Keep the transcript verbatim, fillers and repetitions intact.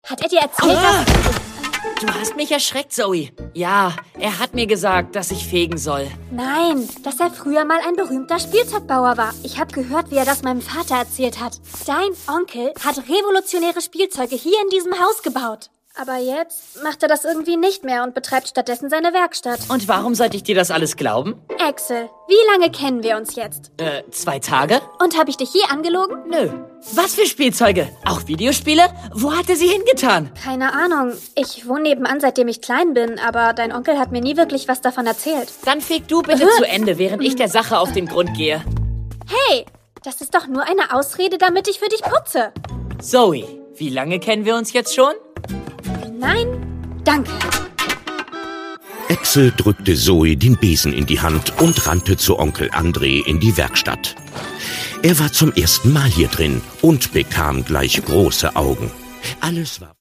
Hat er dir erzählt, Ah! dass... Du hast mich erschreckt, Zoe. Ja, er hat mir gesagt, dass ich fegen soll. Nein, dass er früher mal ein berühmter Spielzeugbauer war. Ich habe gehört, wie er das meinem Vater erzählt hat. Dein Onkel hat revolutionäre Spielzeuge hier in diesem Haus gebaut. Aber jetzt macht er das irgendwie nicht mehr und betreibt stattdessen seine Werkstatt. Und warum sollte ich dir das alles glauben? Axel, wie lange kennen wir uns jetzt? Äh, zwei Tage? Und habe ich dich je angelogen? Nö. Was für Spielzeuge? Auch Videospiele? Wo hat er sie hingetan? Keine Ahnung. Ich wohne nebenan, seitdem ich klein bin, aber dein Onkel hat mir nie wirklich was davon erzählt. Dann feg du bitte Äh? zu Ende, während ich der Sache auf den Grund gehe. Hey, das ist doch nur eine Ausrede, damit ich für dich putze. Zoe, wie lange kennen wir uns jetzt schon? Nein, danke. Axel drückte Zoe den Besen in die Hand und rannte zu Onkel André in die Werkstatt. Er war zum ersten Mal hier drin und bekam gleich große Augen. Alles war